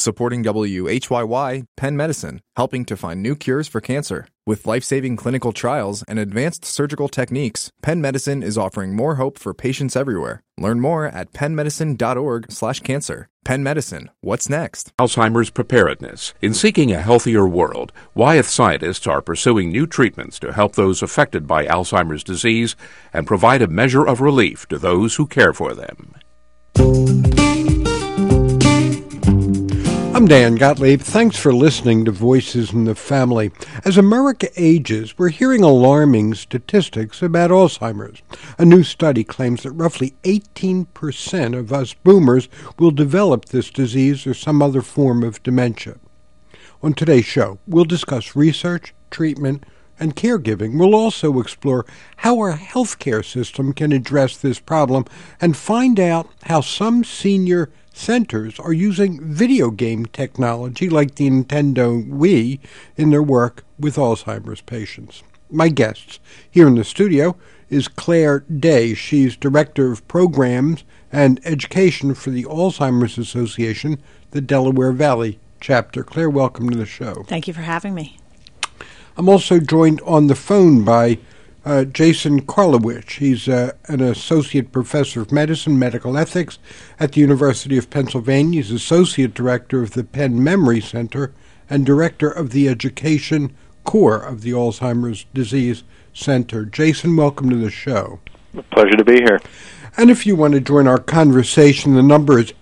Supporting WHYY, Penn Medicine, helping to find new cures for cancer. With life-saving clinical trials and advanced surgical techniques, Penn Medicine is offering more hope for patients everywhere. Learn more at pennmedicine.org/cancer. Penn Medicine, what's next? Alzheimer's preparedness. In seeking a healthier world, Wyeth scientists are pursuing new treatments to help those affected by Alzheimer's disease and provide a measure of relief to those who care for them. I'm Dan Gottlieb. Thanks for listening to Voices in the Family. As America ages, we're hearing alarming statistics about Alzheimer's. A new study claims that roughly 18% of us boomers will develop this disease or some other form of dementia. On today's show, we'll discuss research, treatment, and caregiving. We'll also explore how our healthcare system can address this problem and find out how some senior centers are using video game technology like the Nintendo Wii in their work with Alzheimer's patients. My guests here in the studio is Claire Day. She's Director of Programs and Education for the Alzheimer's Association, the Delaware Valley chapter. Claire, welcome to the show. Thank you for having me. I'm also joined on the phone by Jason Karlowicz. He's an associate professor of medicine, medical ethics at the University of Pennsylvania. He's associate director of the Penn Memory Center and director of the education core of the Alzheimer's Disease Center. Jason, welcome to the show. Pleasure to be here. And if you want to join our conversation, the number is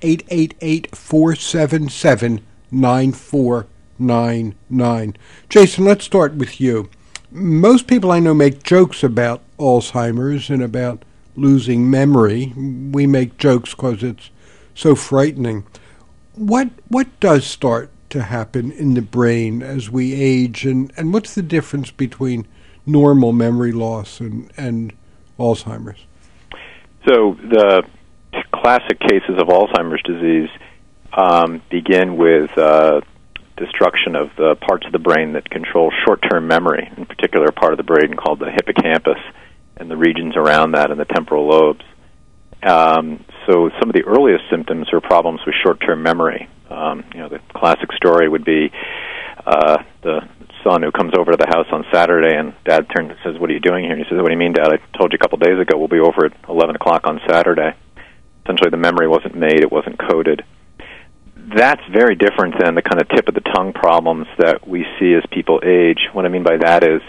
888-477-9499. Jason, let's start with you. Most people I know make jokes about Alzheimer's and about losing memory. We make jokes because it's so frightening. What does start to happen in the brain as we age, and what's the difference between normal memory loss and Alzheimer's? So the classic cases of Alzheimer's disease begin with destruction of the parts of the brain that control short-term memory, in particular a part of the brain called the hippocampus and the regions around that and the temporal lobes. So some of the earliest symptoms are problems with short-term memory. The classic story would be the son who comes over to the house on Saturday, and Dad turns and says, "What are you doing here?" And he says, "What do you mean, Dad? I told you a couple days ago we'll be over at 11 o'clock on Saturday." Essentially, the memory wasn't made, it wasn't coded. That's very different than the kind of tip-of-the-tongue problems that we see as people age. What I mean by that is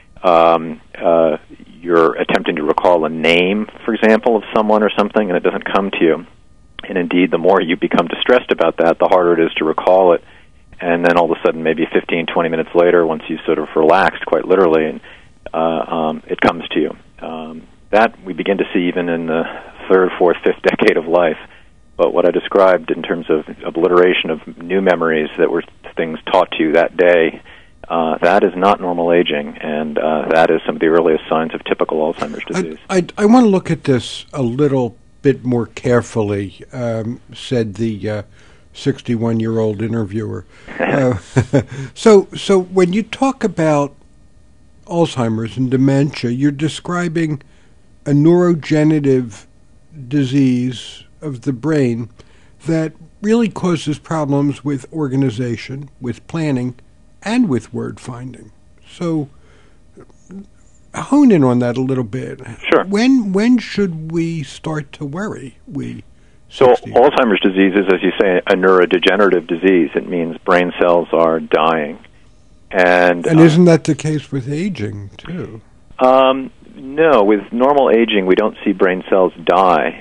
you're attempting to recall a name, for example, of someone or something, and it doesn't come to you. And indeed, the more you become distressed about that, the harder it is to recall it. And then all of a sudden, maybe 15, 20 minutes later, once you sort of relaxed, quite literally, and it comes to you. That we begin to see even in the third, fourth, fifth decade of life. But what I described in terms of obliteration of new memories that were things taught to you that day, that is not normal aging, and that is some of the earliest signs of typical Alzheimer's disease. I want to look at this a little bit more carefully, said the 61-year-old interviewer. So when you talk about Alzheimer's and dementia, you're describing a neurodegenerative disease of the brain that really causes problems with organization, with planning, and with word finding. So hone in on that a little bit. Sure. When should we start to worry? So Alzheimer's disease is, as you say, a neurodegenerative disease. It means brain cells are dying. And isn't that the case with aging, too? No, with normal aging, we don't see brain cells die.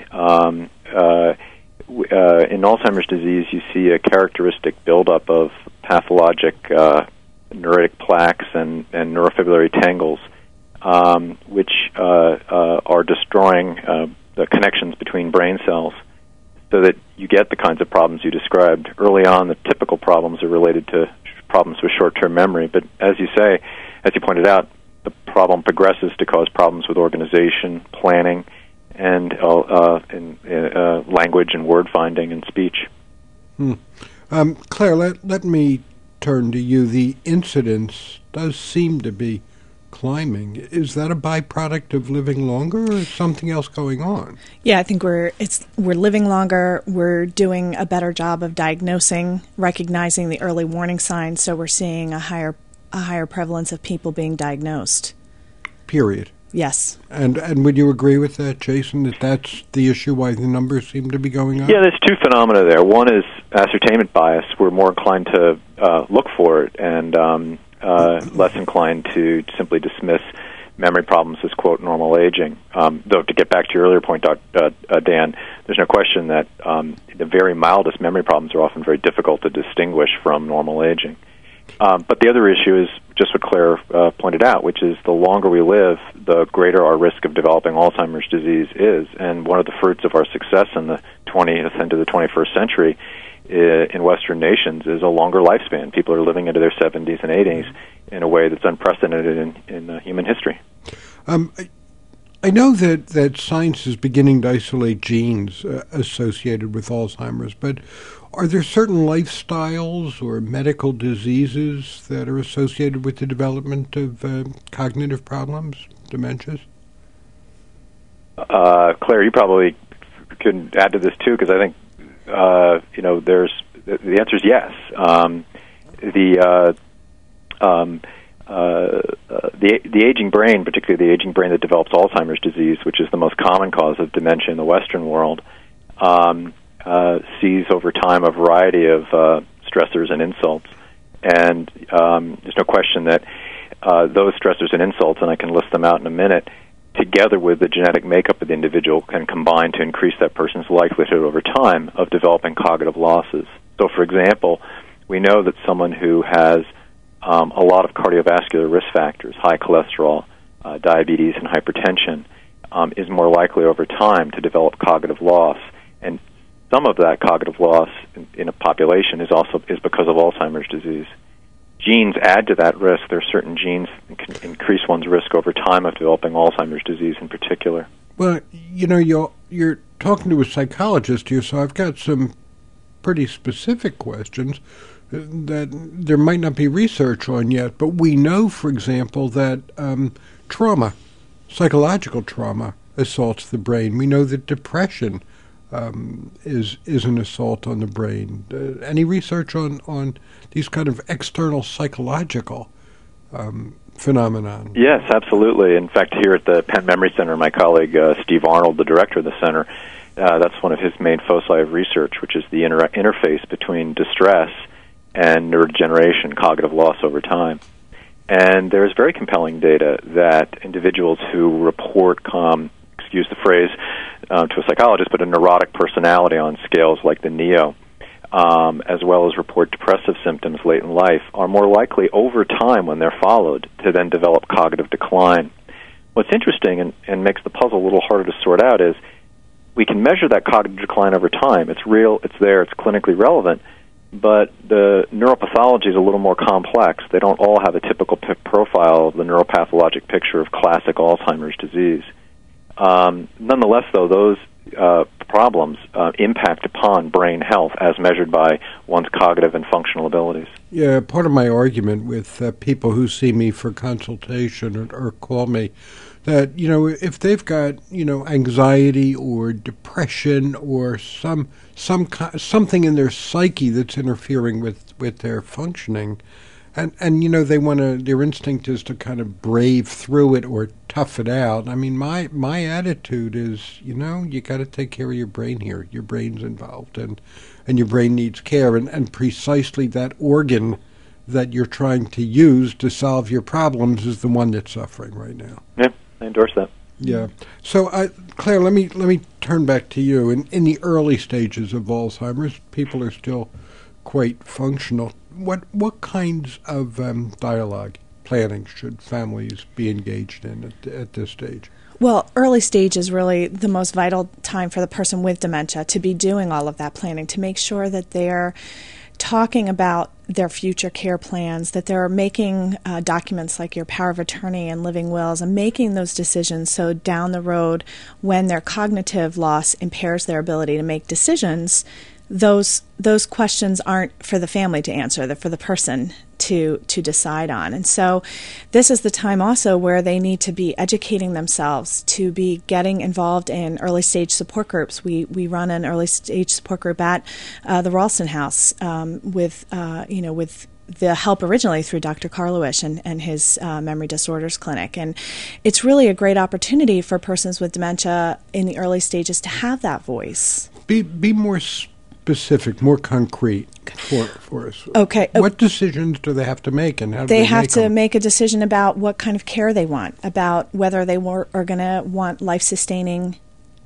In Alzheimer's disease, you see a characteristic buildup of pathologic neuritic plaques and neurofibrillary tangles, which are destroying the connections between brain cells, so that you get the kinds of problems you described. Early on, the typical problems are related to problems with short-term memory, but as you say, as you pointed out, the problem progresses to cause problems with organization, planning, and language and word finding and speech. Claire, let me turn to you. The incidence does seem to be climbing. Is that a byproduct of living longer, or is something else going on? Yeah, I think we're living longer. We're doing a better job of diagnosing, recognizing the early warning signs. So we're seeing a higher prevalence of people being diagnosed. Period. Yes. And would you agree with that, Jason, that that's the issue why the numbers seem to be going up? Yeah, there's two phenomena there. One is ascertainment bias. We're more inclined to look for it and less inclined to simply dismiss memory problems as, quote, normal aging. Though, to get back to your earlier point, Dan, there's no question that the very mildest memory problems are often very difficult to distinguish from normal aging. But the other issue is just what Claire pointed out, which is the longer we live, the greater our risk of developing Alzheimer's disease is. And one of the fruits of our success in the 20th into the 21st century in Western nations is a longer lifespan. People are living into their 70s and 80s in a way that's unprecedented in human history. I know that science is beginning to isolate genes associated with Alzheimer's, but are there certain lifestyles or medical diseases that are associated with the development of cognitive problems, dementias? Claire, you probably can add to this too, because I think there's the answer is yes. The aging brain, particularly the aging brain that develops Alzheimer's disease, which is the most common cause of dementia in the Western world, sees over time a variety of stressors and insults. And there's no question that those stressors and insults, and I can list them out in a minute, together with the genetic makeup of the individual, can combine to increase that person's likelihood over time of developing cognitive losses. So, for example, we know that someone who has a lot of cardiovascular risk factors, high cholesterol, diabetes, and hypertension, is more likely over time to develop cognitive loss. And some of that cognitive loss in a population is because of Alzheimer's disease. Genes add to that risk. There are certain genes that can increase one's risk over time of developing Alzheimer's disease in particular. Well, you're talking to a psychologist here, so I've got some pretty specific questions that there might not be research on yet, but we know, for example, that trauma, psychological trauma, assaults the brain. We know that depression is an assault on the brain. Any research on these kind of external psychological phenomenon? Yes, absolutely. In fact, here at the Penn Memory Center, my colleague Steve Arnold, the director of the center, that's one of his main foci of research, which is the interface between distress and neurodegeneration, cognitive loss over time. And there's very compelling data that individuals who report, excuse the phrase to a psychologist, but a neurotic personality on scales like the NEO, as well as report depressive symptoms late in life, are more likely over time when they're followed to then develop cognitive decline. What's interesting and makes the puzzle a little harder to sort out is we can measure that cognitive decline over time. It's real, it's there, it's clinically relevant, but the neuropathology is a little more complex. They don't all have a typical profile of the neuropathologic picture of classic Alzheimer's disease. Nonetheless, though, those problems impact upon brain health as measured by one's cognitive and functional abilities. Yeah, part of my argument with people who see me for consultation or call me, that, if they've got, anxiety or depression or something in their psyche that's interfering with their functioning, and they want to, their instinct is to kind of brave through it or tough it out. I mean, my attitude is, you got to take care of your brain here. Your brain's involved, and your brain needs care, and precisely that organ that you're trying to use to solve your problems is the one that's suffering right now. Yeah, I endorse that. Yeah. So, Claire, let me turn back to you. In the early stages of Alzheimer's, people are still quite functional. What kinds of dialogue planning should families be engaged in at this stage? Well, early stage is really the most vital time for the person with dementia to be doing all of that planning, to make sure that they're talking about their future care plans, that they're making documents like your power of attorney and living wills, and making those decisions so down the road, when their cognitive loss impairs their ability to make decisions, those questions aren't for the family to answer. They're for the person to decide on. And so this is the time also where they need to be educating themselves, to be getting involved in early stage support groups. We run an early stage support group at the Ralston House with the help originally through Dr. Karlowicz and his memory disorders clinic. And it's really a great opportunity for persons with dementia in the early stages to have that voice. Be more specific, more concrete for us. Okay. What decisions do they have to make, and how do they have make to them? make a decision about what kind of care they want, about whether they are going to want life-sustaining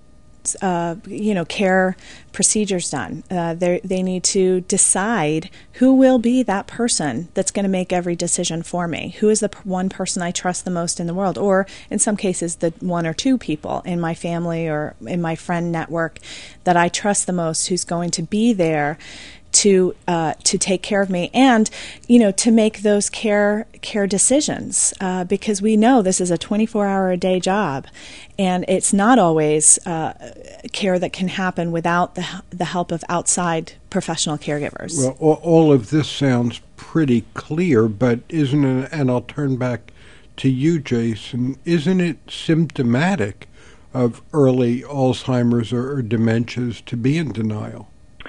care procedures done. They need to decide who will be that person that's going to make every decision for me. Who is the one person I trust the most in the world? Or in some cases, the one or two people in my family or in my friend network that I trust the most, who's going to be there to take care of me, and to make those care decisions, because we know this is a 24-hour-a-day job, and it's not always care that can happen without the help of outside professional caregivers. Well, all of this sounds pretty clear, but isn't it? And I'll turn back to you, Jason. Isn't it symptomatic of early Alzheimer's or dementias to be in denial?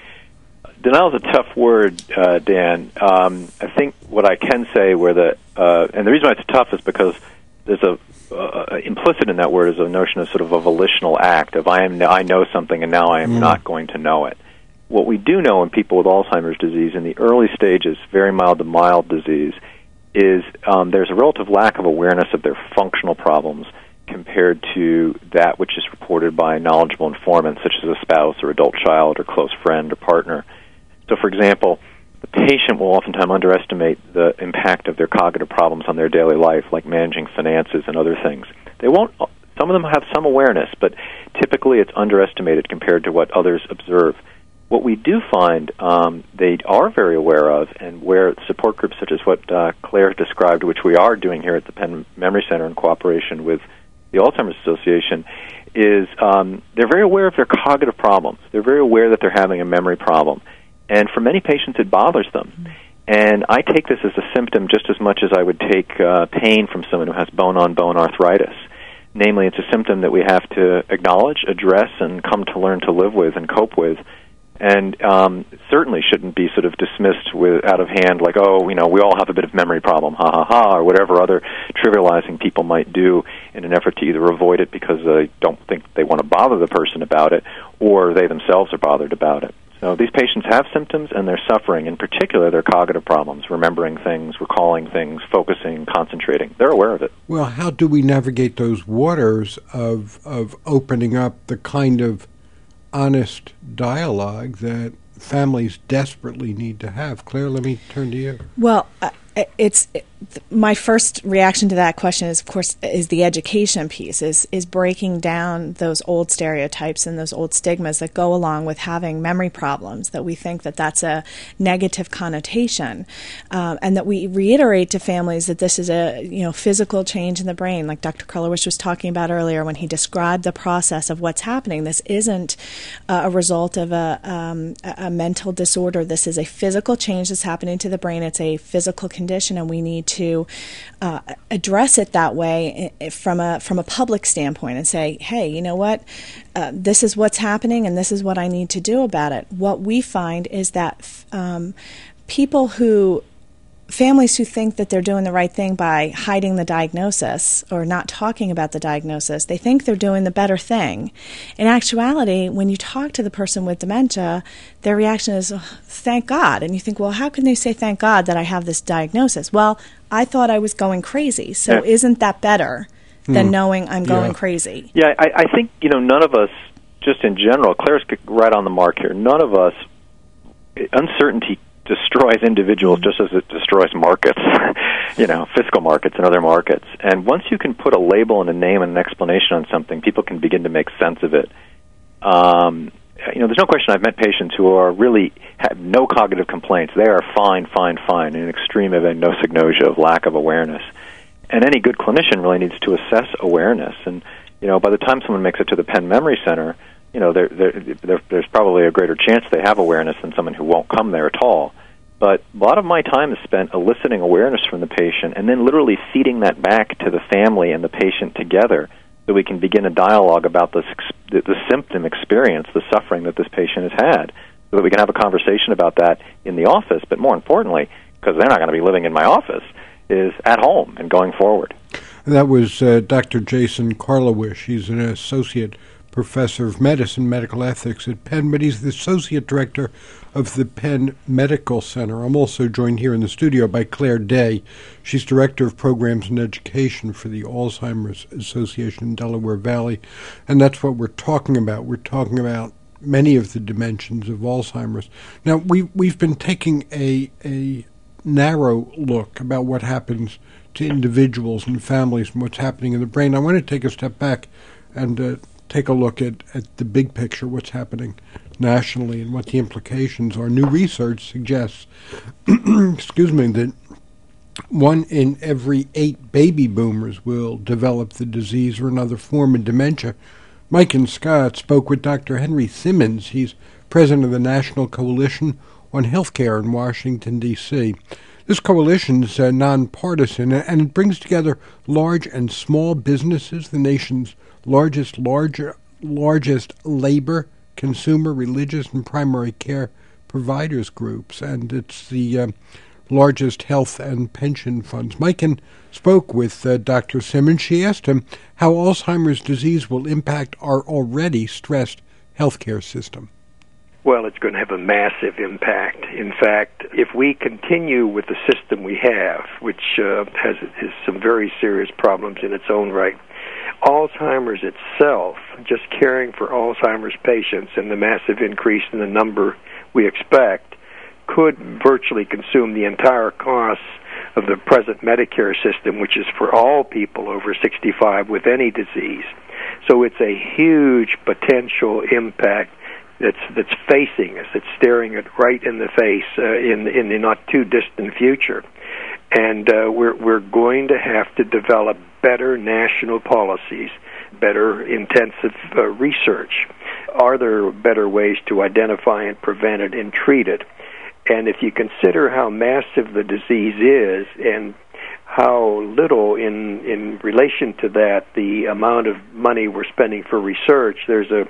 Denial is a tough word, Dan. I think what I can say, and the reason why it's tough is because there's implicit in that word is a notion of sort of a volitional act of I know something and now I am not going to know it. What we do know in people with Alzheimer's disease in the early stages, very mild to mild disease, is there's a relative lack of awareness of their functional problems compared to that which is reported by knowledgeable informants such as a spouse or adult child or close friend or partner. So, for example, the patient will oftentimes underestimate the impact of their cognitive problems on their daily life, like managing finances and other things. They won't. Some of them have some awareness, but typically it's underestimated compared to what others observe. What we do find they are very aware of, and where support groups such as what Claire described, which we are doing here at the Penn Memory Center in cooperation with the Alzheimer's Association, is they're very aware of their cognitive problems. They're very aware that they're having a memory problem. And for many patients, it bothers them. And I take this as a symptom just as much as I would take pain from someone who has bone-on-bone arthritis. Namely, it's a symptom that we have to acknowledge, address, and come to learn to live with and cope with. And certainly shouldn't be sort of dismissed out of hand like, we all have a bit of memory problem, ha, ha, ha, or whatever other trivializing people might do in an effort to either avoid it because they don't think they want to bother the person about it, or they themselves are bothered about it. So these patients have symptoms, and they're suffering, in particular their cognitive problems, remembering things, recalling things, focusing, concentrating. They're aware of it. Well, how do we navigate those waters of opening up the kind of honest dialogue that families desperately need to have? Claire, let me turn to you. Well, my first reaction to that question is, of course, is the education piece, is breaking down those old stereotypes and those old stigmas that go along with having memory problems, that we think that that's a negative connotation, and that we reiterate to families that this is a physical change in the brain, like Dr. Karlowicz was talking about earlier when he described the process of what's happening. This isn't a result of a mental disorder. This is a physical change that's happening to the brain. It's a physical condition, and we need to address it that way from a public standpoint and say, hey, you know what, this is what's happening and this is what I need to do about it. What we find is that families who think that they're doing the right thing by hiding the diagnosis or not talking about the diagnosis, they think they're doing the better thing. In actuality, when you talk to the person with dementia, their reaction is, oh, thank God. And you think, well, how can they say thank God that I have this diagnosis? Well, I thought I was going crazy. So isn't that better than knowing I'm going crazy? Yeah, I think, none of us, just in general, Claire's right on the mark here, none of us, uncertainty destroys individuals just as it destroys markets, fiscal markets and other markets. And once you can put a label and a name and an explanation on something, people can begin to make sense of it. There's no question I've met patients who are really have no cognitive complaints. They are fine, in an extreme of anosognosia, of lack of awareness. And any good clinician really needs to assess awareness. And, by the time someone makes it to the Penn Memory Center, there's probably a greater chance they have awareness than someone who won't come there at all. But a lot of my time is spent eliciting awareness from the patient and then literally feeding that back to the family and the patient together so we can begin a dialogue about the symptom experience, the suffering that this patient has had, so that we can have a conversation about that in the office, but more importantly, because they're not going to be living in my office, is at home and going forward. That was Dr. Jason Karlawish. He's an associate professor of medicine, medical ethics at Penn, but he's the associate director of the Penn Medical Center. I'm also joined here in the studio by Claire Day. She's director of programs and education for the Alzheimer's Association in Delaware Valley, and that's what we're talking about. We're talking about many of the dimensions of Alzheimer's. Now, we've been taking a narrow look about what happens to individuals and families and what's happening in the brain. I want to take a step back and take a look at the big picture, what's happening nationally and what the implications are. New research suggests, that 1 in every 8 baby boomers will develop the disease or another form of dementia. Mike and Scott spoke with Dr. Henry Simmons. He's president of the National Coalition on Healthcare in Washington, D.C. This coalition is nonpartisan, and it brings together large and small businesses, the nation's largest labor, consumer, religious, and primary care providers groups, and it's the largest health and pension funds. Mike spoke with Dr. Simmons. She asked him how Alzheimer's disease will impact our already stressed healthcare system. Well, it's going to have a massive impact. In fact, if we continue with the system we have, which has some very serious problems in its own right, Alzheimer's itself, just caring for Alzheimer's patients and the massive increase in the number we expect, could virtually consume the entire cost of the present Medicare system, which is for all people over 65 with any disease. So it's a huge potential impact that's facing us. It's staring it right in the face in the not too distant future. And we're going to have to develop better national policies, better intensive research. Are there better ways to identify and prevent it and treat it? And if you consider how massive the disease is and how little in relation to that the amount of money we're spending for research, there's a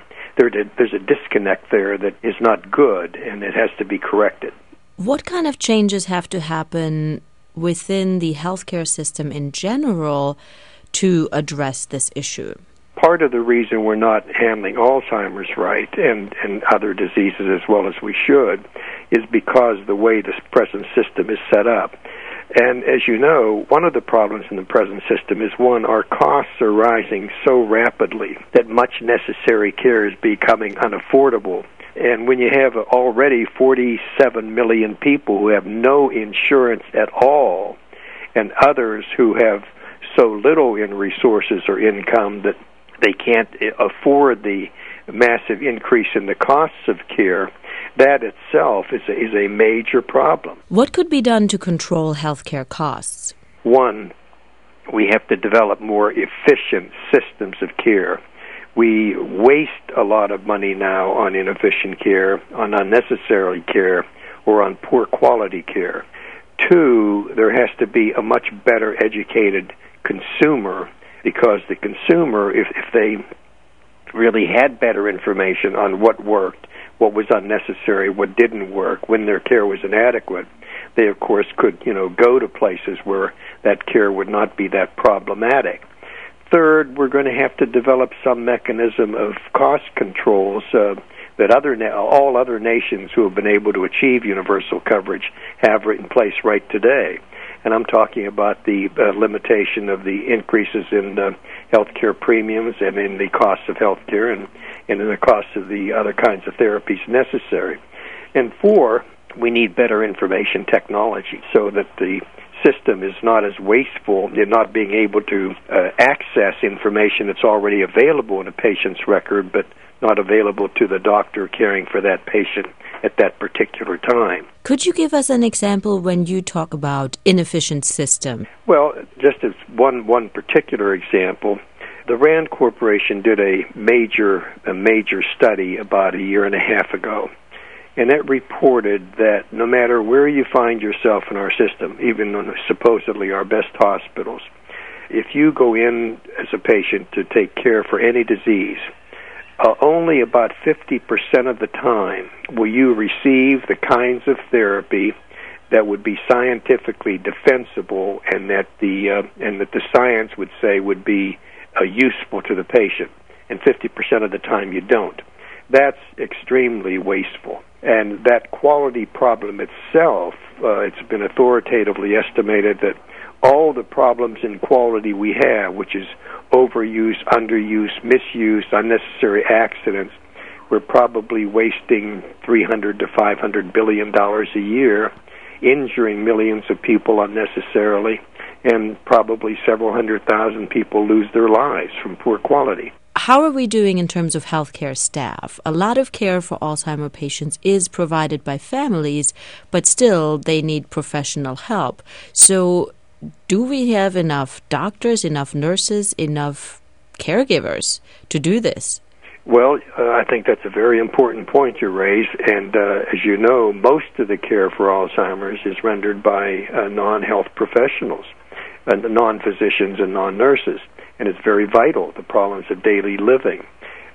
disconnect there that is not good, and it has to be corrected. What kind of changes have to happen within the healthcare system in general to address this issue? Part of the reason we're not handling Alzheimer's right and other diseases as well as we should is because the way this present system is set up. And as you know, one of the problems in the present system is, one, our costs are rising so rapidly that much necessary care is becoming unaffordable. And when you have already 47 million people who have no insurance at all, and others who have so little in resources or income that they can't afford the massive increase in the costs of care, that itself is a major problem. What could be done to control healthcare costs? One, we have to develop more efficient systems of care. We waste a lot of money now on inefficient care, on unnecessary care, or on poor quality care. Two, there has to be a much better educated consumer, because the consumer, if they really had better information on what worked, what was unnecessary, what didn't work, when their care was inadequate, they, of course, could, go to places where that care would not be that problematic. Third, we're going to have to develop some mechanism of cost controls that all other nations who have been able to achieve universal coverage have in place right today. And I'm talking about the limitation of the increases in healthcare premiums and in the cost of healthcare and in the cost of the other kinds of therapies necessary. And four, we need better information technology so that the system is not as wasteful in not being able to access information that's already available in a patient's record, but not available to the doctor caring for that patient at that particular time. Could you give us an example when you talk about inefficient system? Well, just as one particular example, the Rand Corporation did a major study about a year and a half ago, and it reported that no matter where you find yourself in our system, even in supposedly our best hospitals, if you go in as a patient to take care for any disease, only about 50% of the time will you receive the kinds of therapy that would be scientifically defensible and that the science would say would be useful to the patient, and 50% of the time you don't. That's extremely wasteful. And that quality problem itself, it's been authoritatively estimated that all the problems in quality we have, which is overuse, underuse, misuse, unnecessary accidents, we're probably wasting $300 to $500 billion a year, injuring millions of people unnecessarily, and probably several 100,000 people lose their lives from poor quality. How are we doing in terms of healthcare staff? A lot of care for Alzheimer patients is provided by families, but still they need professional help. So do we have enough doctors, enough nurses, enough caregivers to do this? Well, I think that's a very important point you raise, and as you know, most of the care for Alzheimer's is rendered by non-health professionals, non-physicians and non-nurses, and it's very vital, the problems of daily living.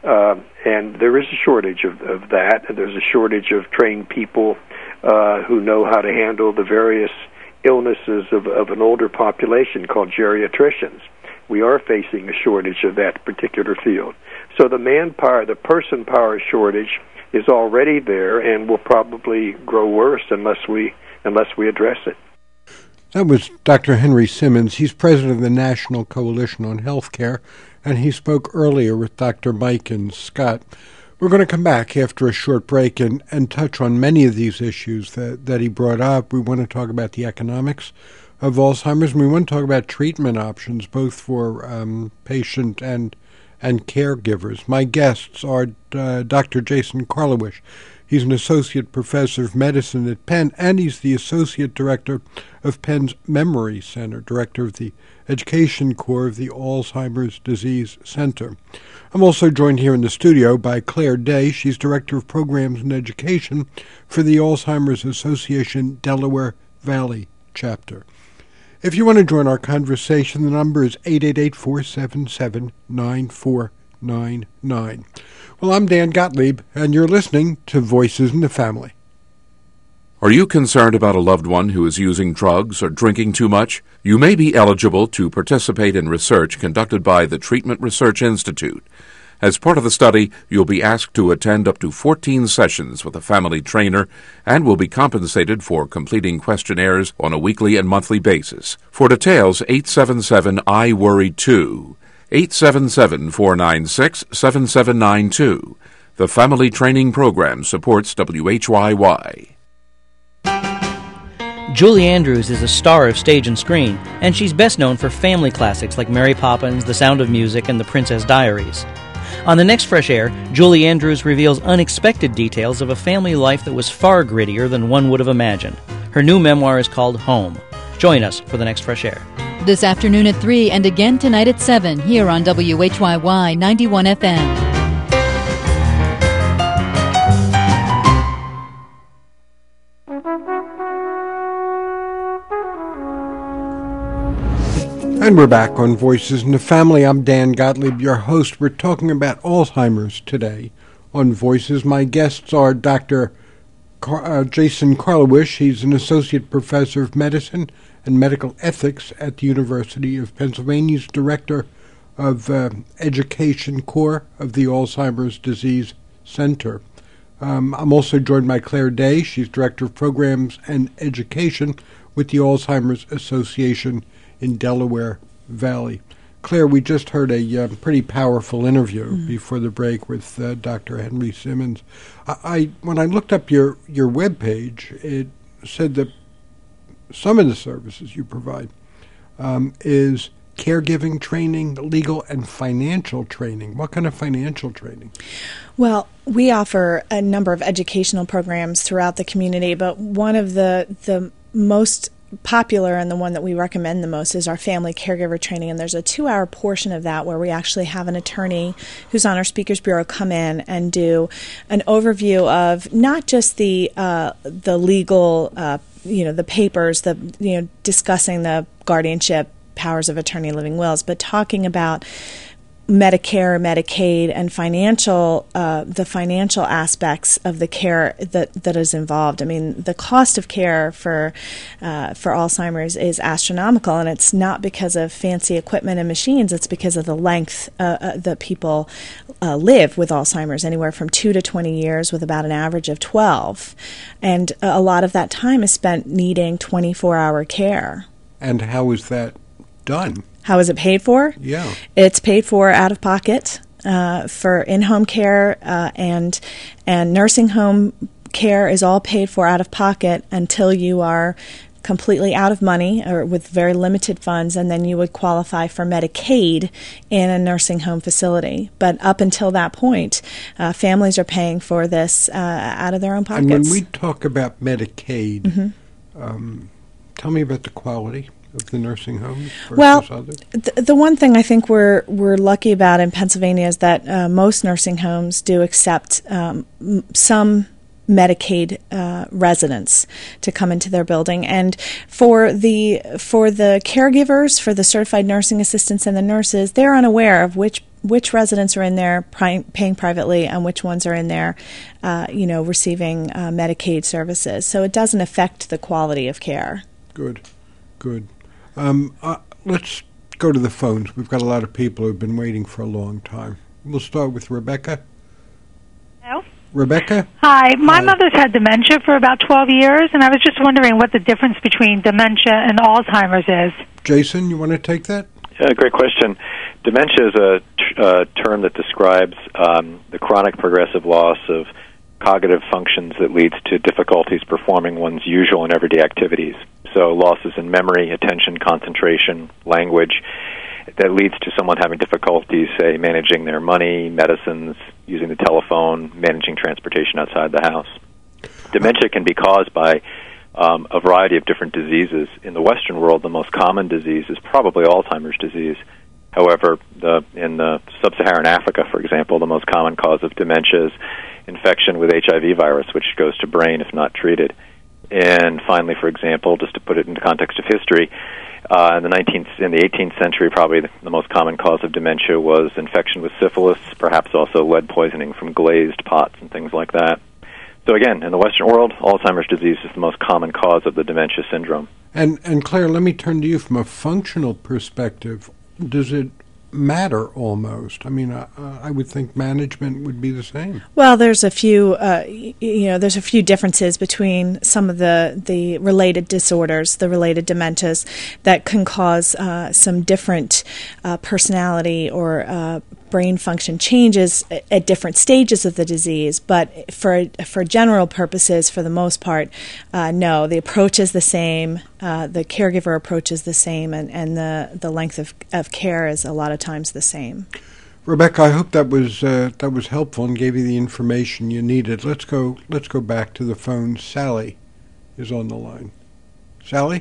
And there is a shortage of that, and there's a shortage of trained people who know how to handle the various illnesses of an older population called geriatricians. We are facing a shortage of that particular field. So the manpower, the person power shortage is already there and will probably grow worse unless we address it. That was Dr. Henry Simmons. He's president of the National Coalition on Healthcare, and he spoke earlier with Dr. Mike and Scott. We're going to come back after a short break and touch on many of these issues that he brought up. We want to talk about the economics of Alzheimer's, and we want to talk about treatment options, both for patient and caregivers. My guests are Dr. Jason Karlawish. He's an associate professor of medicine at Penn, and he's the associate director of Penn's Memory Center, director of the Education Core of the Alzheimer's Disease Center. I'm also joined here in the studio by Claire Day. She's director of programs and education for the Alzheimer's Association Delaware Valley chapter. If you want to join our conversation, the number is 888-477-9499. Well, I'm Dan Gottlieb, and you're listening to Voices in the Family. Are you concerned about a loved one who is using drugs or drinking too much? You may be eligible to participate in research conducted by the Treatment Research Institute. As part of the study, you'll be asked to attend up to 14 sessions with a family trainer and will be compensated for completing questionnaires on a weekly and monthly basis. For details, 877-I-WORRY-2, 877-496-7792. The Family Training Program supports WHYY. Julie Andrews is a star of stage and screen, and she's best known for family classics like Mary Poppins, The Sound of Music, and The Princess Diaries. On the next Fresh Air, Julie Andrews reveals unexpected details of a family life that was far grittier than one would have imagined. Her new memoir is called Home. Join us for the next Fresh Air. This afternoon at 3 and again tonight at 7 here on WHYY 91 FM. And we're back on Voices in the Family. I'm Dan Gottlieb, your host. We're talking about Alzheimer's today on Voices. My guests are Dr. Jason Karlawish. He's an associate professor of medicine and medical ethics at the University of Pennsylvania. He's director of Education Core of the Alzheimer's Disease Center. I'm also joined by Claire Day. She's director of programs and education with the Alzheimer's Association in Delaware Valley. Claire, we just heard a pretty powerful interview before the break with Dr. Henry Simmons. When I looked up your webpage, it said that some of the services you provide is caregiving training, legal and financial training. What kind of financial training? Well, we offer a number of educational programs throughout the community, but one of the most popular and the one that we recommend the most is our family caregiver training, and there's a 2-hour portion of that where we actually have an attorney who's on our Speakers Bureau come in and do an overview of not just the legal, the papers, discussing the guardianship, powers of attorney, living wills, but talking about Medicare, Medicaid, and the financial aspects of the care that is involved. I mean, the cost of care for Alzheimer's is astronomical, and it's not because of fancy equipment and machines. It's because of the length that people live with Alzheimer's, anywhere from 2 to 20 years, with about an average of 12, and a lot of that time is spent needing 24-hour care. And how is that done? How is it paid for? Yeah. It's paid for out of pocket for in-home care, and nursing home care is all paid for out of pocket until you are completely out of money or with very limited funds, and then you would qualify for Medicaid in a nursing home facility. But up until that point, families are paying for this out of their own pockets. And when we talk about Medicaid, tell me about the quality of the nursing homes versus others? The one thing I think we're lucky about in Pennsylvania is that most nursing homes do accept some Medicaid residents to come into their building, and for the caregivers, for the certified nursing assistants and the nurses, they're unaware of which residents are in there paying privately and which ones are in there, receiving Medicaid services. So it doesn't affect the quality of care. Good. Let's go to the phones. We've got a lot of people who have been waiting for a long time. We'll start with Rebecca. Hello? Rebecca? Hi. My mother's had dementia for about 12 years, and I was just wondering what the difference between dementia and Alzheimer's is. Jason, you want to take that? Yeah, great question. Dementia is a term that describes the chronic progressive loss of cognitive functions that leads to difficulties performing one's usual and everyday activities. So losses in memory, attention, concentration, language, that leads to someone having difficulties, say, managing their money, medicines, using the telephone, managing transportation outside the house. Dementia can be caused by a variety of different diseases. In the Western world, the most common disease is probably Alzheimer's disease. However, in the sub-Saharan Africa, for example, the most common cause of dementia is infection with HIV virus, which goes to brain if not treated. And finally, for example, just to put it into context of history, in the 18th century, probably the most common cause of dementia was infection with syphilis, perhaps also lead poisoning from glazed pots and things like that. So again, in the Western world, Alzheimer's disease is the most common cause of the dementia syndrome. And Claire, let me turn to you from a functional perspective. Does it matter almost? I mean, I would think management would be the same. Well, there's a few, there's a few differences between some of the related disorders, the related dementias, that can cause some different personality or brain function changes at different stages of the disease. But for general purposes, for the most part, no, the approach is the same. The caregiver approach is the same, and the length of care is a lot of times the same. Rebecca, I hope that was helpful and gave you the information you needed. Let's go back to the phone. Sally is on the line. Sally?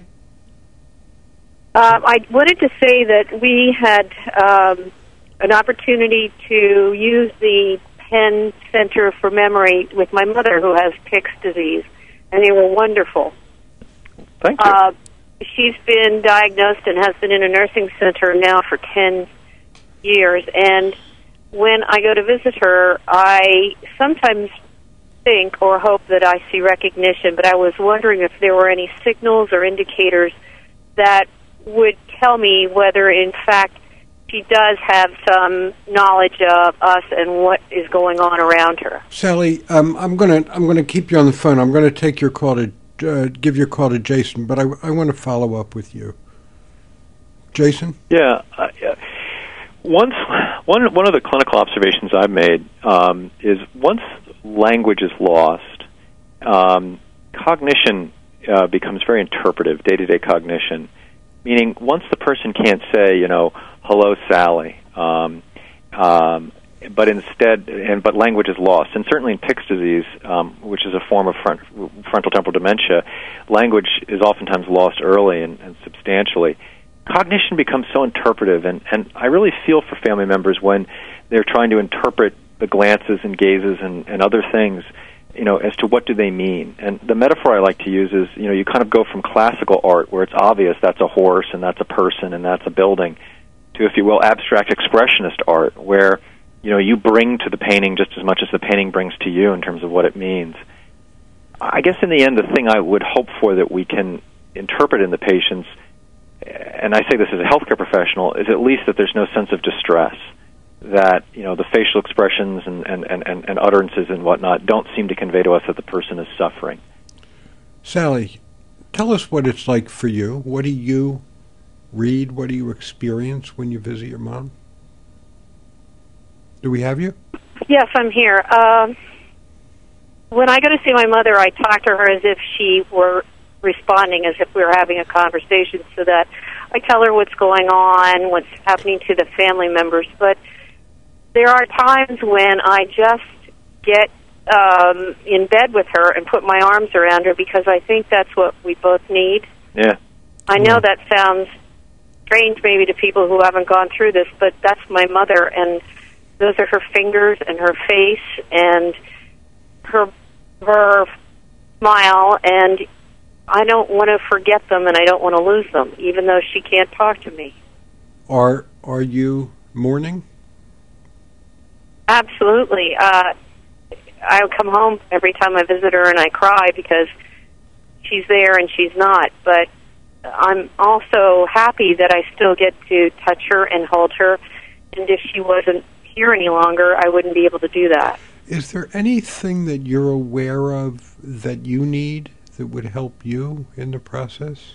I wanted to say that we had an opportunity to use the Penn Center for Memory with my mother, who has Pick's disease, and they were wonderful. Thank you. She's been diagnosed and has been in a nursing center now for 10 years, and when I go to visit her, I sometimes think or hope that I see recognition, but I was wondering if there were any signals or indicators that would tell me whether, in fact, she does have some knowledge of us and what is going on around her. Sally, I'm gonna keep you on the phone. I'm gonna take your call to give your call to Jason, but I want to follow up with you. Jason? Yeah. One of the clinical observations I've made is once language is lost, cognition becomes very interpretive, day-to-day cognition. Meaning, once the person can't say, hello, Sally, but language is lost. And certainly in Pick's disease, which is a form of frontal temporal dementia, language is oftentimes lost early and substantially. Cognition becomes so interpretive, and I really feel for family members when they're trying to interpret the glances and gazes and other things, as to what do they mean. And the metaphor I like to use is, you kind of go from classical art, where it's obvious that's a horse and that's a person and that's a building, to, if you will, abstract expressionist art, where, you bring to the painting just as much as the painting brings to you in terms of what it means. I guess in the end, the thing I would hope for that we can interpret in the patients, and I say this as a healthcare professional, is at least that there's no sense of distress, that the facial expressions and utterances and whatnot don't seem to convey to us that the person is suffering. Sally, tell us what it's like for you. What do you read? What do you experience when you visit your mom? Do we have you? Yes, I'm here. When I go to see my mother, I talk to her as if she were responding, as if we were having a conversation, so that I tell her what's going on, what's happening to the family members. But there are times when I just get in bed with her and put my arms around her, because I think that's what we both need. Yeah. I know that sounds strange maybe to people who haven't gone through this, but that's my mother, and those are her fingers and her face and her smile, and I don't want to forget them, and I don't want to lose them, even though she can't talk to me. Are you mourning? Absolutely. I come home every time I visit her and I cry because she's there and she's not. But I'm also happy that I still get to touch her and hold her. And if she wasn't here any longer, I wouldn't be able to do that. Is there anything that you're aware of that you need that would help you in the process?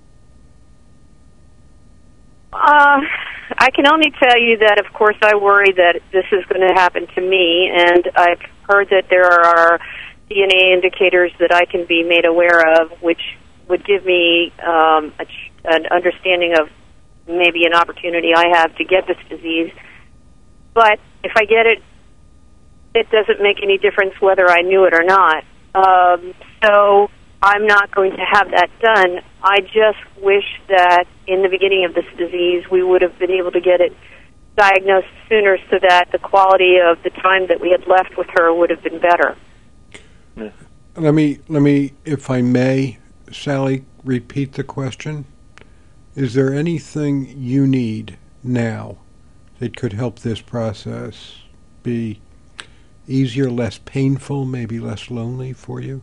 I can only tell you that, of course, I worry that this is going to happen to me, and I've heard that there are DNA indicators that I can be made aware of, which would give me an understanding of maybe an opportunity I have to get this disease. But if I get it, it doesn't make any difference whether I knew it or not. So I'm not going to have that done. I just wish that in the beginning of this disease we would have been able to get it diagnosed sooner, so that the quality of the time that we had left with her would have been better. Let me, if I may, Sally, repeat the question. Is there anything you need now that could help this process be easier, less painful, maybe less lonely for you?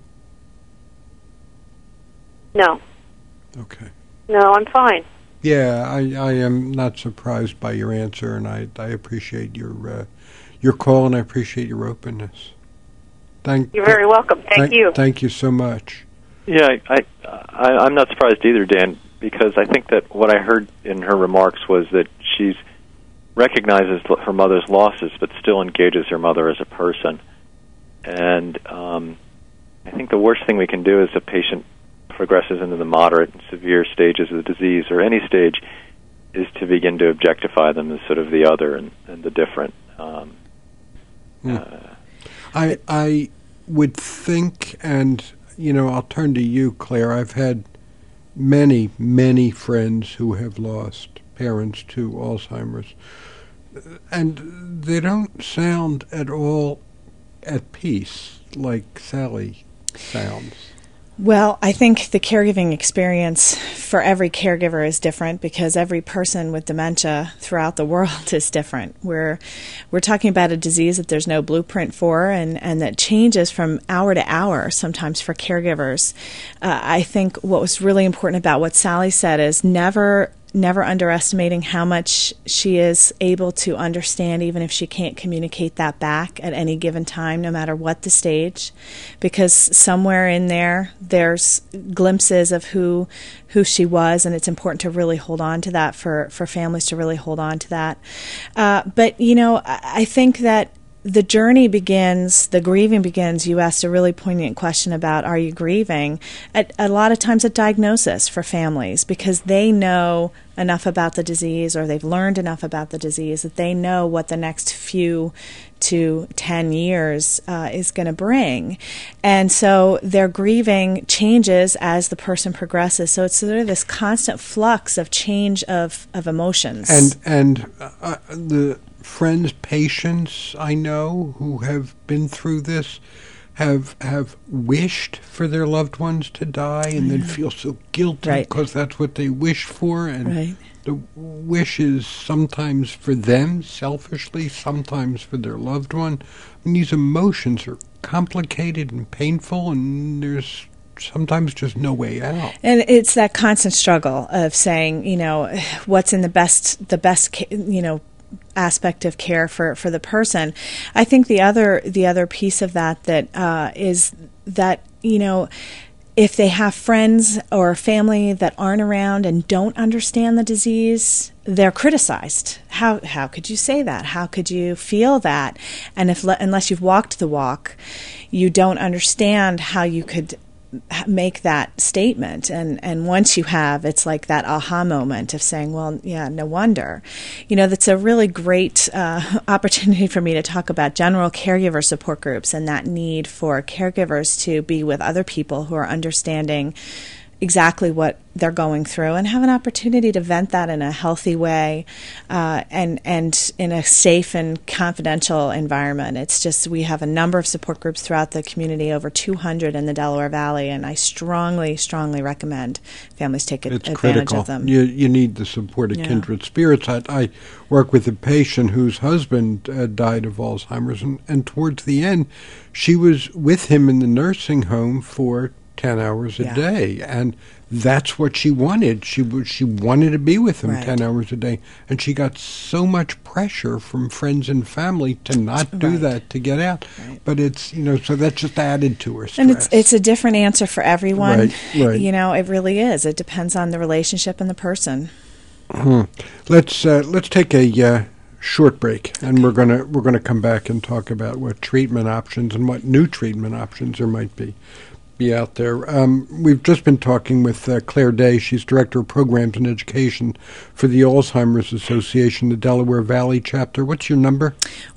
No. Okay. No, I'm fine. Yeah, I am not surprised by your answer, and I appreciate your call, and I appreciate your openness. You're very welcome. Thank you. Thank you so much. Yeah, I'm not surprised either, Dan, because I think that what I heard in her remarks was that she recognizes her mother's losses, but still engages her mother as a person. And I think the worst thing we can do as a patient progresses into the moderate and severe stages of the disease, or any stage, is to begin to objectify them as sort of the other and the different. I would think, and I'll turn to you, Claire. I've had many, many friends who have lost parents to Alzheimer's, and they don't sound at all at peace like Sally sounds. Well, I think the caregiving experience for every caregiver is different, because every person with dementia throughout the world is different. We're talking about a disease that there's no blueprint for, and that changes from hour to hour sometimes for caregivers. I think what was really important about what Sally said is never underestimating how much she is able to understand, even if she can't communicate that back at any given time, no matter what the stage, because somewhere in there's glimpses of who she was, and it's important to really hold on to that, for families to really hold on to that. But I think that the journey begins, the grieving begins. You asked a really poignant question about, are you grieving? A lot of times at diagnosis for families, because they know enough about the disease, or they've learned enough about the disease that they know what the next few to 10 years is going to bring. And so their grieving changes as the person progresses. So it's sort of this constant flux of change of emotions. And the friends, patients I know who have been through this have wished for their loved ones to die and then feel so guilty because that's what they wished for. And the wish is sometimes for them, selfishly, sometimes for their loved one. And these emotions are complicated and painful, and there's sometimes just no way out. And it's that constant struggle of saying, what's in the best, aspect of care for the person. I think the other piece of that is that, if they have friends or family that aren't around and don't understand the disease, they're criticized. How could you say that? How could you feel that? And unless you've walked the walk, you don't understand how you could make that statement. And once you have, it's like that aha moment of saying, well, yeah, no wonder. That's a really great opportunity for me to talk about general caregiver support groups and that need for caregivers to be with other people who are understanding exactly what they're going through and have an opportunity to vent that in a healthy way and in a safe and confidential environment. It's just, we have a number of support groups throughout the community, over 200 in the Delaware Valley, and I strongly, strongly recommend families take advantage critical. of them. You need the support of kindred spirits. I work with a patient whose husband died of Alzheimer's, and towards the end, she was with him in the nursing home for 10 hours a day, and that's what she wanted. She wanted to be with him 10 hours a day, and she got so much pressure from friends and family to not do that, to get out. But it's, so that just added to her stress. And it's a different answer for everyone. Right. It really is. It depends on the relationship and the person. Let's take a short break, and we're gonna come back and talk about what treatment options and what new treatment options there might be out there. We've just been talking with Claire Day. She's Director of Programs and Education for the Alzheimer's Association, the Delaware Valley chapter. What's your number?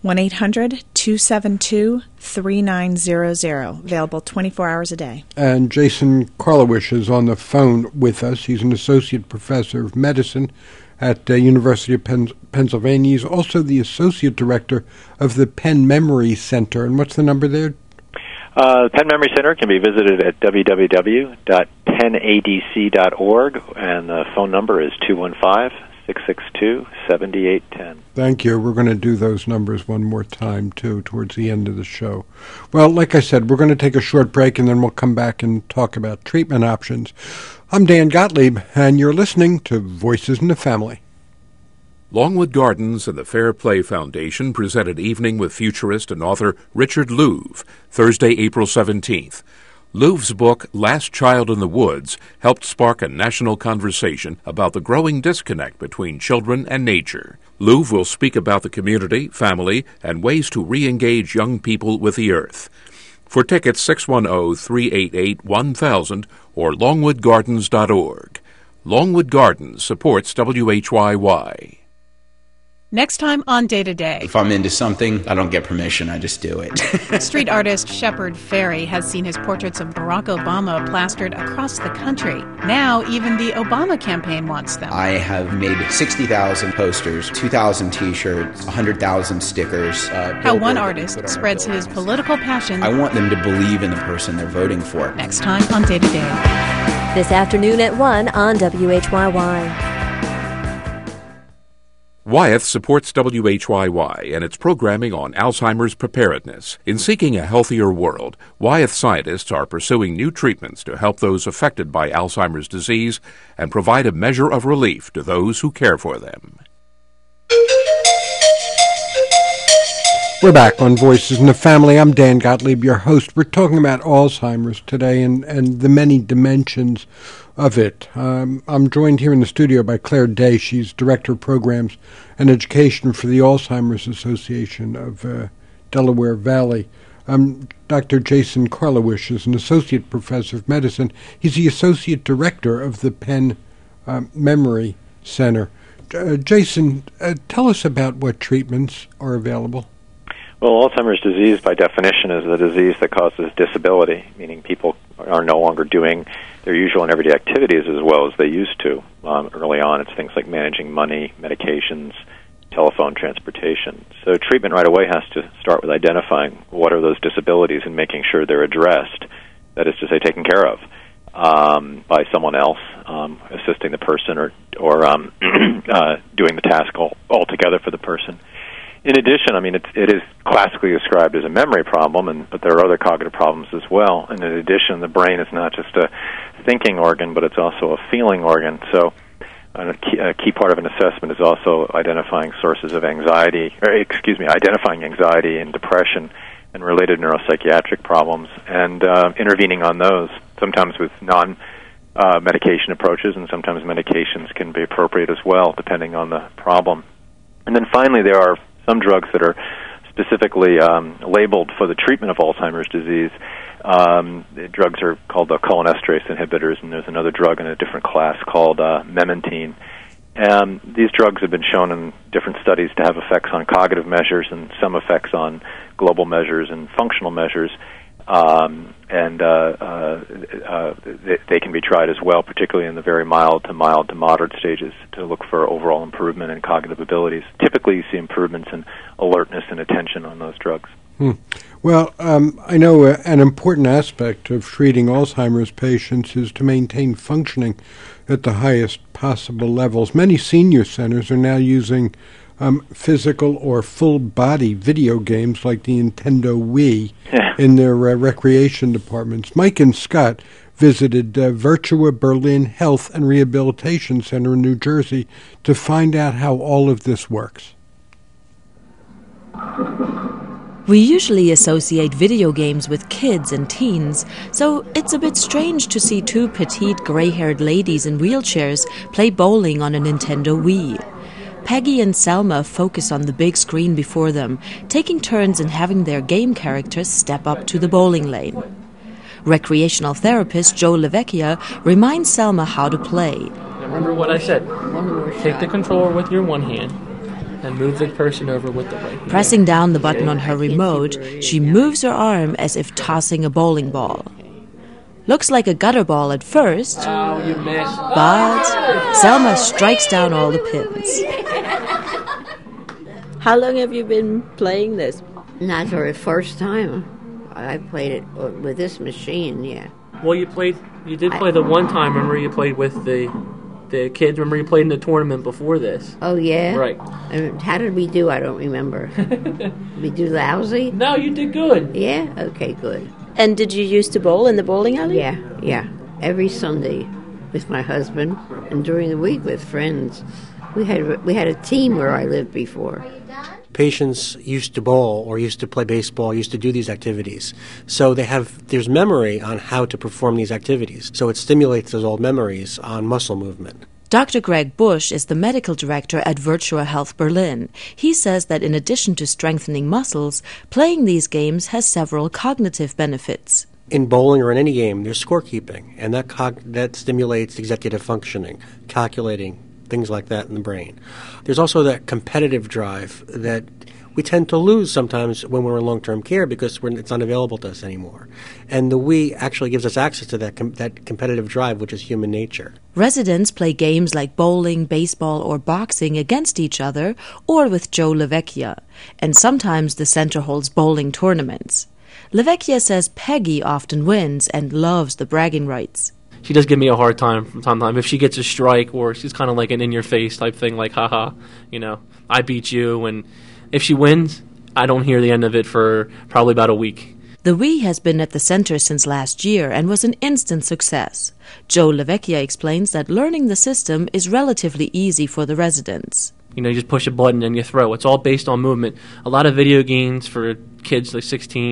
1-800-272-3900. Available 24 hours a day. And Jason Karlawish is on the phone with us. He's an Associate Professor of Medicine at University of Pennsylvania. He's also the Associate Director of the Penn Memory Center. And what's the number there? The Penn Memory Center can be visited at www.pennadc.org, and the phone number is 215-662-7810. Thank you. We're going to do those numbers one more time, too, towards the end of the show. Well, like I said, we're going to take a short break, and then we'll come back and talk about treatment options. I'm Dan Gottlieb, and you're listening to Voices in the Family. Longwood Gardens and the Fair Play Foundation presented Evening with futurist and author Richard Louv, Thursday, April 17th. Louv's book, Last Child in the Woods, helped spark a national conversation about the growing disconnect between children and nature. Louv will speak about the community, family, and ways to re-engage young people with the earth. For tickets, 610-388-1000 or longwoodgardens.org. Longwood Gardens supports WHYY. Next time on Day to Day. If I'm into something, I don't get permission, I just do it. Street artist Shepard Fairey has seen his portraits of Barack Obama plastered across the country. Now even the Obama campaign wants them. I have made 60,000 posters, 2,000 T-shirts, 100,000 stickers. How one artist spreads his political passion. I want them to believe in the person they're voting for. Next time on Day to Day. This afternoon at 1 on WHYY. Wyeth supports WHYY and its programming on Alzheimer's preparedness. In seeking a healthier world, Wyeth scientists are pursuing new treatments to help those affected by Alzheimer's disease and provide a measure of relief to those who care for them. We're back on Voices in the Family. I'm Dan Gottlieb, your host. We're talking about Alzheimer's today and the many dimensions of it. I'm joined here in the studio by Claire Day. She's Director of Programs and Education for the Alzheimer's Association of Delaware Valley. Dr. Jason Karlawish is an associate professor of medicine. He's the associate director of the Penn Memory Center. Jason, tell us about what treatments are available. Well, Alzheimer's disease, by definition, is a disease that causes disability, meaning people are no longer doing their usual and everyday activities as well as they used to. Early on, it's things like managing money, medications, telephone, transportation. So treatment right away has to start with identifying what are those disabilities and making sure they're addressed, that is to say, taken care of by someone else, assisting the person or doing the task altogether for the person. In addition, I mean, it is classically described as a memory problem, but there are other cognitive problems as well. And in addition, the brain is not just a thinking organ, but it's also a feeling organ. So a key part of an assessment is also identifying sources of anxiety, identifying anxiety and depression and related neuropsychiatric problems, and intervening on those, sometimes with non-medication approaches, and sometimes medications can be appropriate as well, depending on the problem. And then finally, there are some drugs that are specifically labeled for the treatment of Alzheimer's disease. The drugs are called the cholinesterase inhibitors, and there's another drug in a different class called memantine. And these drugs have been shown in different studies to have effects on cognitive measures and some effects on global measures and functional measures. They can be tried as well, particularly in the very mild to moderate stages, to look for overall improvement in cognitive abilities. Typically, you see improvements in alertness and attention on those drugs. Well, I know an important aspect of treating Alzheimer's patients is to maintain functioning at the highest possible levels. Many senior centers are now using physical or full-body video games like the Nintendo Wii in their recreation departments. Mike and Scott visited Virtua Berlin Health and Rehabilitation Center in New Jersey to find out how all of this works. We usually associate video games with kids and teens, so it's a bit strange to see two petite gray-haired ladies in wheelchairs play bowling on a Nintendo Wii. Peggy and Selma focus on the big screen before them, taking turns in having their game characters step up to the bowling lane. Recreational therapist Joe LaVecchia reminds Selma how to play. Remember what I said. Take the controller with your one hand and move the person over with the right hand. Pressing down the button on her remote, she moves her arm as if tossing a bowling ball. Looks like a gutter ball at first, you missed. But Selma strikes down all the pins. How long have you been playing this? Not for the first time. I played it with this machine, yeah. Well, you did play the one time, remember you played with the kids, remember you played in the tournament before this. Oh, yeah? Right. And how did we do? I don't remember. Did we do lousy? No, you did good. Yeah? Okay, good. And did you used to bowl in the bowling alley? Yeah. Every Sunday with my husband, and during the week with friends. We had a team where I lived before. Patients used to bowl or used to play baseball, used to do these activities. So there's memory on how to perform these activities. So it stimulates those old memories on muscle movement. Dr. Greg Bush is the medical director at Virtua Health Berlin. He says that in addition to strengthening muscles, playing these games has several cognitive benefits. In bowling or in any game, there's scorekeeping, and that stimulates executive functioning, calculating, things like that in the brain. There's also that competitive drive that we tend to lose sometimes when we're in long-term care because it's not available to us anymore. And the Wii actually gives us access to that competitive drive, which is human nature. Residents play games like bowling, baseball, or boxing against each other or with Joe LaVecchia. And sometimes the center holds bowling tournaments. LaVecchia says Peggy often wins and loves the bragging rights. She does give me a hard time from time to time. If she gets a strike, or she's kind of like an in-your-face type thing, like, haha, I beat you. And if she wins, I don't hear the end of it for probably about a week. The Wii has been at the center since last year and was an instant success. Joe LaVecchia explains that learning the system is relatively easy for the residents. You just push a button and you throw. It's all based on movement. A lot of video games for kids like 16 to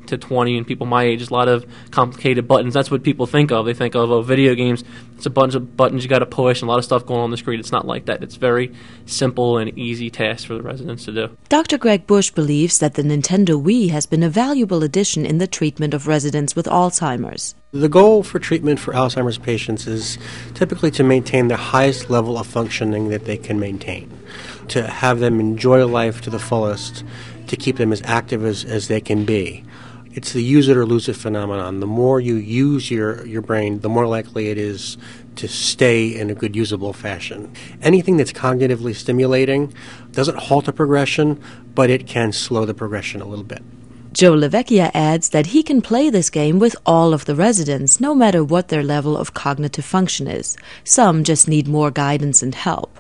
to 20 and people my age, there's a lot of complicated buttons. That's what people think of. They think of, video games, it's a bunch of buttons you got to push and a lot of stuff going on the screen. It's not like that. It's very simple and easy task for the residents to do. Dr. Greg Bush believes that the Nintendo Wii has been a valuable addition in the treatment of residents with Alzheimer's. The goal for treatment for Alzheimer's patients is typically to maintain the highest level of functioning that they can maintain, to have them enjoy life to the fullest, to keep them as active as they can be. It's the use it or lose it phenomenon. The more you use your brain, the more likely it is to stay in a good usable fashion. Anything that's cognitively stimulating doesn't halt the progression, but it can slow the progression a little bit. Joe LaVecchia adds that he can play this game with all of the residents, no matter what their level of cognitive function is. Some just need more guidance and help.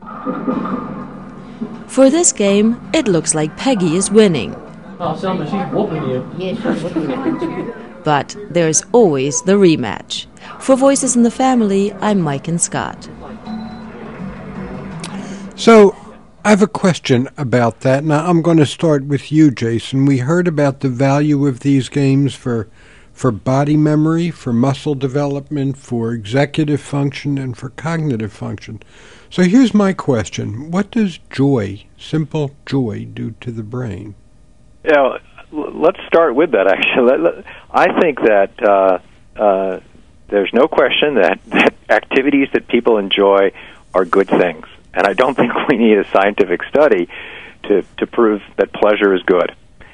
For this game, it looks like Peggy is winning. Oh, Selma, she's whooping you. Yeah, she's whooping you. But there's always the rematch. For Voices in the Family, I'm Maiken Scott. So, I have a question about that. Now, I'm going to start with you, Jason. We heard about the value of these games for body memory, for muscle development, for executive function, and for cognitive function. So here's my question. What does joy, simple joy, do to the brain? Yeah, let's start with that, actually. I think that there's no question that activities that people enjoy are good things. And I don't think we need a scientific study to prove that pleasure is good.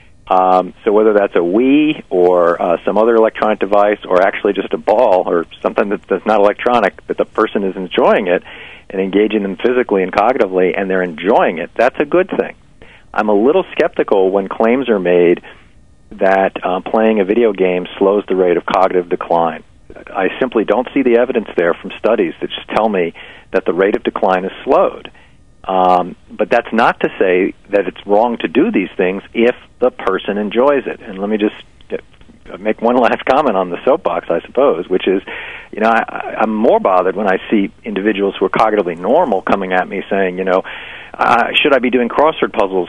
So whether that's a Wii or some other electronic device or actually just a ball or something that's not electronic, but the person is enjoying it and engaging them physically and cognitively and they're enjoying it, that's a good thing. I'm a little skeptical when claims are made that playing a video game slows the rate of cognitive decline. I simply don't see the evidence there from studies that just tell me that the rate of decline is slowed. But that's not to say that it's wrong to do these things if the person enjoys it. And let me just make one last comment on the soapbox, I suppose, which is, I'm more bothered when I see individuals who are cognitively normal coming at me saying, should I be doing crossword puzzles,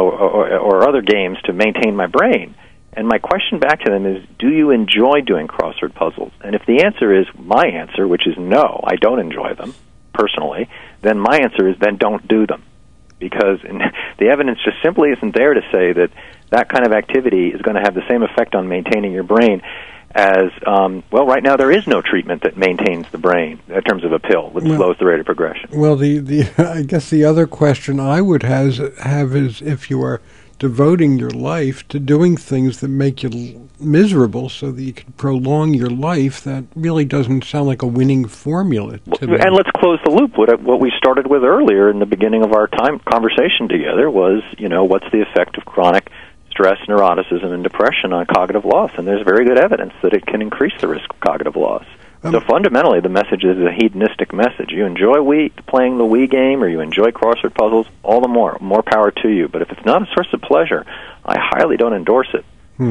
or other games to maintain my brain? And my question back to them is, do you enjoy doing crossword puzzles? And if the answer is my answer, which is no, I don't enjoy them personally, then my answer is then don't do them. Because the evidence just simply isn't there to say that that kind of activity is going to have the same effect on maintaining your brain as, right now there is no treatment that maintains the brain in terms of a pill that slows the rate of progression. Well, I guess the other question I would have is if you are devoting your life to doing things that make you miserable so that you can prolong your life, that really doesn't sound like a winning formula to me. And let's close the loop. What we started with earlier in the beginning of our conversation together was, what's the effect of chronic stress, neuroticism, and depression on cognitive loss? And there's very good evidence that it can increase the risk of cognitive loss. So fundamentally, the message is a hedonistic message. You enjoy playing the Wii game or you enjoy crossword puzzles, all the more power to you. But if it's not a source of pleasure, I highly don't endorse it.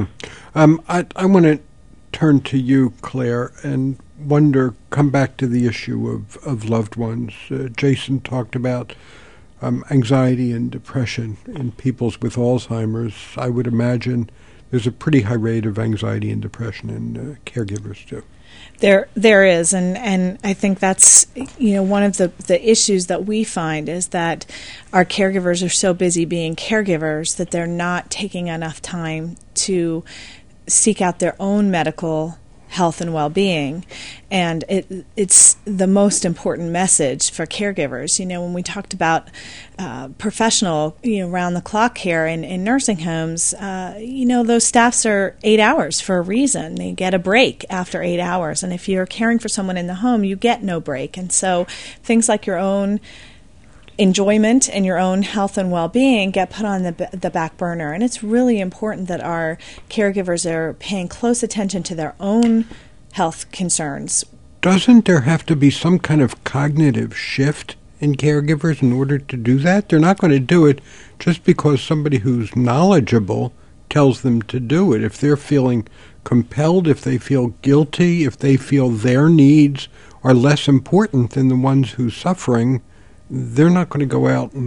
I want to turn to you, Claire, and come back to the issue of loved ones. Jason talked about anxiety and depression in people with Alzheimer's. I would imagine there's a pretty high rate of anxiety and depression in caregivers, too. There is, and I think that's one of the issues that we find is that our caregivers are so busy being caregivers that they're not taking enough time to seek out their own medical health and well-being, and it's the most important message for caregivers. When we talked about professional, round-the-clock care in nursing homes, those staffs are 8 hours for a reason. They get a break after 8 hours, and if you're caring for someone in the home, you get no break. And so things like your own enjoyment and your own health and well-being get put on the back burner. And it's really important that our caregivers are paying close attention to their own health concerns. Doesn't there have to be some kind of cognitive shift in caregivers in order to do that? They're not going to do it just because somebody who's knowledgeable tells them to do it. If they're feeling compelled, if they feel guilty, if they feel their needs are less important than the ones who's suffering, they're not going to go out and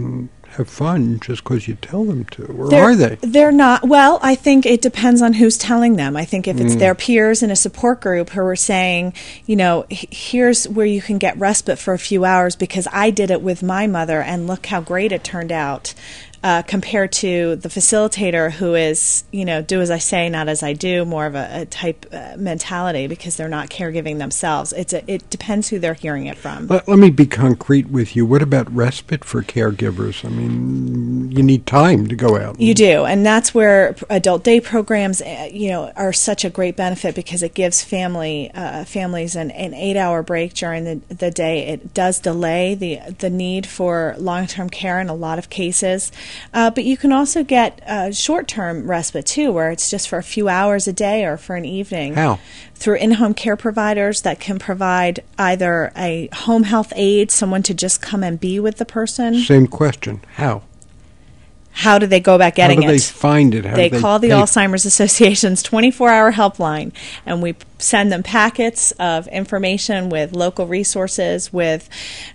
have fun just because you tell them to, or They're- are they? They're not. Well, I think it depends on who's telling them. I think if it's their peers in a support group who are saying, here's where you can get respite for a few hours because I did it with my mother and look how great it turned out. Compared to the facilitator who is, do as I say, not as I do, more of a type mentality because they're not caregiving themselves. It depends who they're hearing it from. Let me be concrete with you. What about respite for caregivers? I mean, you need time to go out. You do, and that's where adult day programs, are such a great benefit because it gives families an 8-hour break during the day. It does delay the need for long-term care in a lot of cases. But you can also get short-term respite, too, where it's just for a few hours a day or for an evening. How? Through in-home care providers that can provide either a home health aide, someone to just come and be with the person. Same question. How? How do they go about getting it? How do they find it? They call the Alzheimer's Association's 24-hour helpline, and we send them packets of information with local resources, with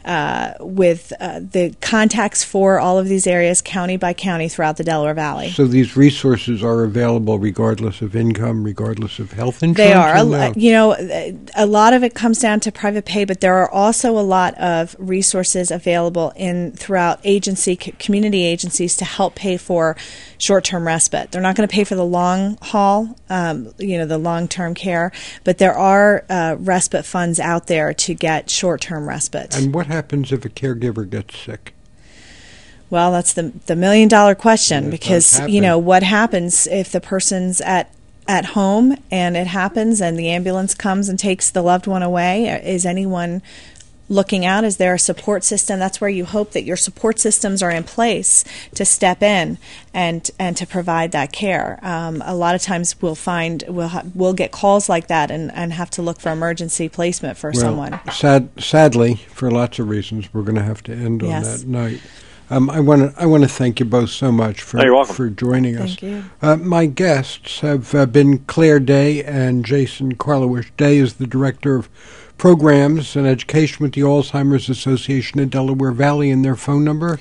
the contacts for all of these areas, county by county, throughout the Delaware Valley. So these resources are available regardless of income, regardless of health insurance? They are. A lot of it comes down to private pay, but there are also a lot of resources available throughout community agencies to help pay for short-term respite. They're not going to pay for the long haul, the long-term care, but there are respite funds out there to get short-term respite. And what happens if a caregiver gets sick? Well, that's the million-dollar question, because happen. What happens if the person's at home and it happens and the ambulance comes and takes the loved one away? Is anyone looking out? Is there a support system? That's where you hope that your support systems are in place to step in and to provide that care. A lot of times we'll get calls like that and have to look for emergency placement for someone. Sadly, for lots of reasons, we're going to have to end on that night. I want to thank you both so much for joining us. Thank you. My guests have been Claire Day and Jason Karlawish. Day is the Director of Programs and Education with the Alzheimer's Association of Delaware Valley, and their phone number?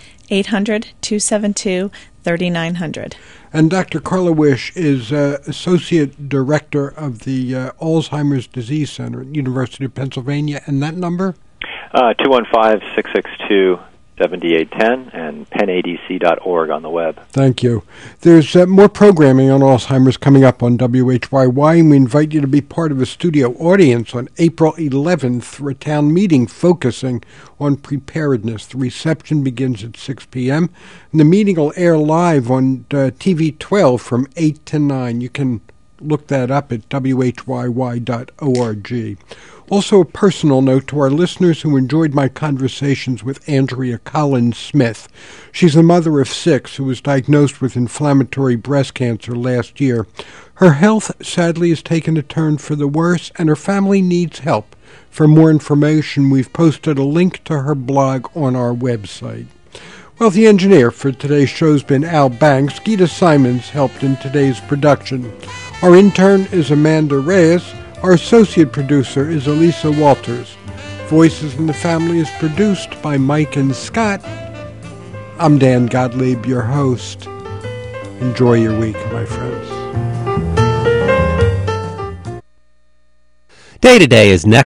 800-272-3900. And Dr. Karlawish is Associate Director of the Alzheimer's Disease Center at the University of Pennsylvania, and that number? 215-662-7810 and pennadc.org on the web. Thank you. There's more programming on Alzheimer's coming up on WHYY, and we invite you to be part of a studio audience on April 11th for a town meeting focusing on preparedness. The reception begins at 6 p.m., and the meeting will air live on TV 12 from 8 to 9. You can look that up at whyy.org. Also, a personal note to our listeners who enjoyed my conversations with Andrea Collins Smith. She's a mother of 6 who was diagnosed with inflammatory breast cancer last year. Her health, sadly, has taken a turn for the worse, and her family needs help. For more information, we've posted a link to her blog on our website. Well, the engineer for today's show's been Al Banks. Gita Simons helped in today's production. Our intern is Amanda Reyes. Our associate producer is Elisa Walters. Voices in the Family is produced by Mike and Scott. I'm Dan Gottlieb, your host. Enjoy your week, my friends. Day to Day is next.